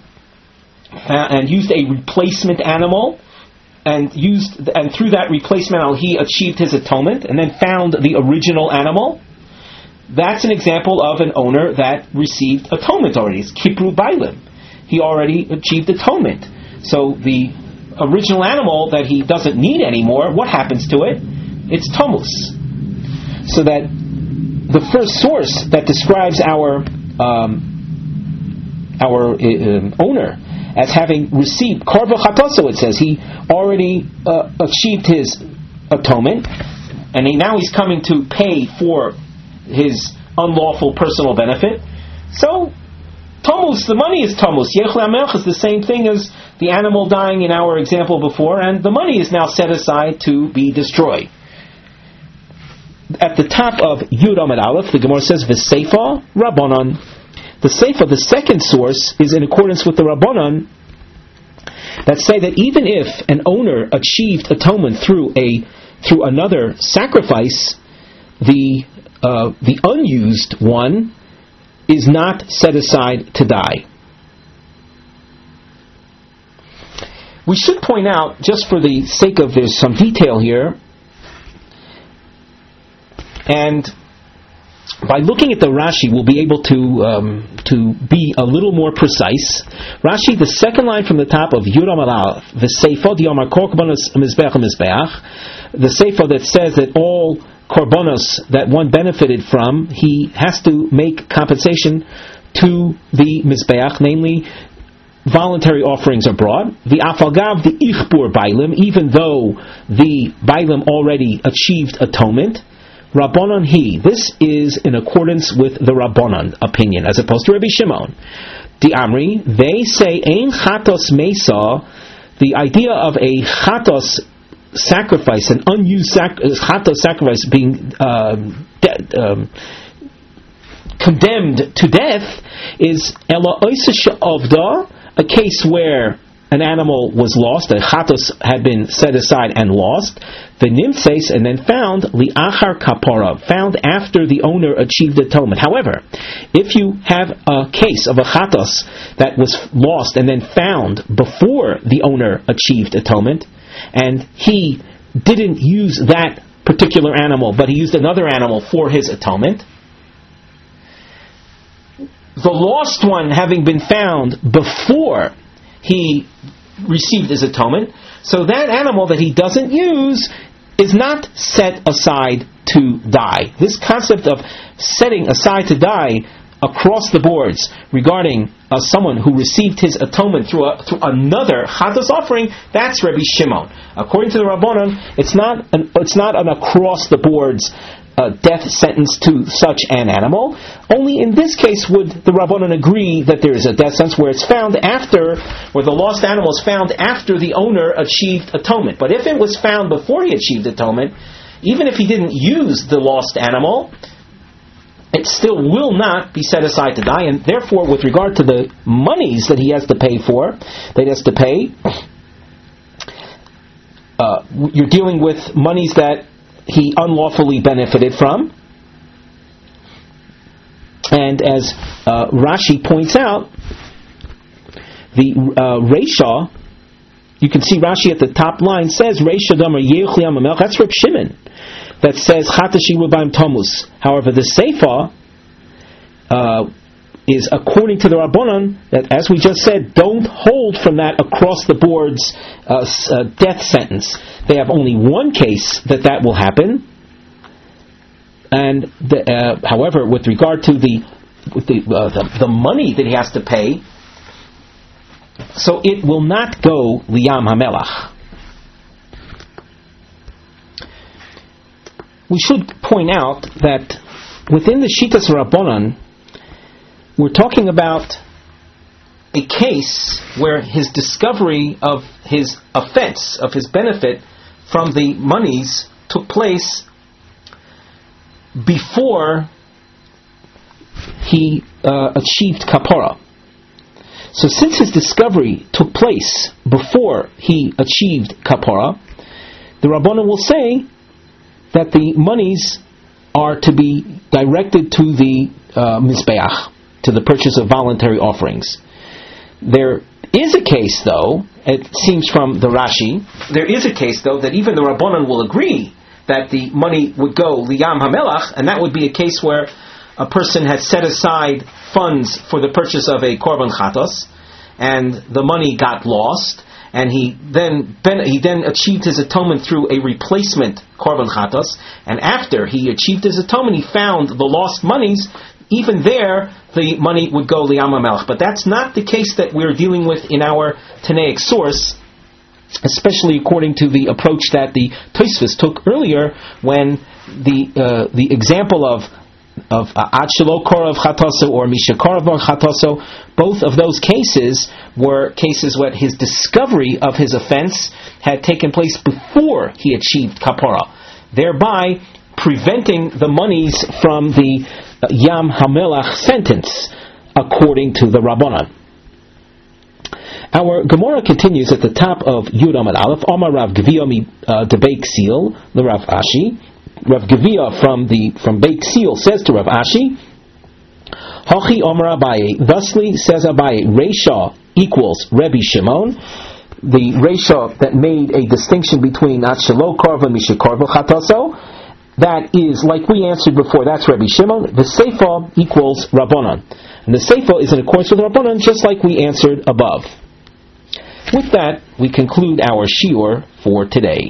and used a replacement animal, and through that replacement animal he achieved his atonement, and then found the original animal. That's an example of an owner that received atonement already. It's Kipru Bailim. He already achieved atonement. So the original animal that he doesn't need anymore, what happens to it? It's Tomus. So that the first source that describes our owner as having received Korban Chataso, it says he already achieved his atonement, and now he's coming to pay for his unlawful personal benefit. So, Tomus, the money is Tomus. Yechli HaMelech is the same thing as the animal dying in our example before, and the money is now set aside to be destroyed. At the top of Yud Amud Aleph, the Gemara says, V'seifa Rabbanon. The Seifa, the second source, is in accordance with the Rabbanon that say that even if an owner achieved atonement through another sacrifice, the unused one is not set aside to die. We should point out, just for the sake of there's some detail here, and by looking at the Rashi, we'll be able to be a little more precise. Rashi, the second line from the top of Yuram Aleph, the Seifo Diomar Korbanos Mizbeach Mizbeach, the Seifo that says that all korbanos that one benefited from, he has to make compensation to the Mizbeach, namely voluntary offerings are brought. The Afalgav, the Ichbur Bailim, even though the Bailim already achieved atonement. Rabbanon he. This is in accordance with the Rabbanon opinion, as opposed to Rabbi Shimon. The Amri, they say, Ein chatos mesa, the idea of a chatos sacrifice, an unused chatos sacrifice being condemned to death, is ela oisish avda, a case where an animal was lost, a chatos had been set aside and lost, the nimtses, and then found li'achar kapara, found after the owner achieved atonement. However, if you have a case of a chatos that was lost and then found before the owner achieved atonement, and he didn't use that particular animal, but he used another animal for his atonement, the lost one having been found before he received his atonement, so that animal that he doesn't use is not set aside to die. This concept of setting aside to die across the boards regarding someone who received his atonement through another chatos offering, that's Rabbi Shimon. According to the Rabbanon, it's not an across the boards death sentence to such an animal. Only in this case would the Rabbanon agree that there is a death sentence where it's found after, where the lost animal is found after the owner achieved atonement. But if it was found before he achieved atonement, even if he didn't use the lost animal, it still will not be set aside to die, and therefore with regard to the monies that he has to pay for, that he has to pay, you're dealing with monies that he unlawfully benefited from. And as Rashi points out, the Reisha, you can see Rashi at the top line says, Reisha Damar Yehuchli Amamelch, that's Reb Shimon, that says, Chatashi Rubaim Tomus. However, the Seifa is according to the Rabbanon, that, as we just said, don't hold from that across the boards death sentence. They have only one case that will happen, and however, with regard to the money that he has to pay, so it will not go liyam hamelach. We should point out that within the Shitas Rabbanon, we're talking about a case where his discovery of his offense, of his benefit from the monies, took place before he achieved kapara. So since his discovery took place before he achieved kapara, the Rabbanan will say that the monies are to be directed to the Mizbeach, to the purchase of voluntary offerings. There is a case, though, it seems from the Rashi, there is a case, though, that even the Rabbanan will agree that the money would go liyam hamelach, and that would be a case where a person had set aside funds for the purchase of a korban chatos, and the money got lost, and he then achieved his atonement through a replacement korban chatos, and after he achieved his atonement, he found the lost monies. Even there, the money would go liyam hamelach. But that's not the case that we're dealing with in our Tanaic source, especially according to the approach that the Tosfos took earlier, when the example of ad shelo korav chatoso or mishakorav chatoso, both of those cases were cases where his discovery of his offense had taken place before he achieved kapara, thereby preventing the monies from the Yam Hamelach sentence, according to the Rabbanan. Our Gemara continues at the top of Yud Amud Aleph. Omar Rav Gevia de Beik Seal, the Rav Ashi. Rav Gevia from Beik Seal says to Rav Ashi, Hachi Omar Abaye. Thusly says Abaye, Reisha equals Rebbe Shimon. the Reisha that made a distinction between Atshelo Karva and Mishakarva Chataso, that is, like we answered before, that's Rabbi Shimon. The Seifa equals Rabbanan. And the Seifa is in accordance with Rabbanan, just like we answered above. With that, we conclude our shiur for today.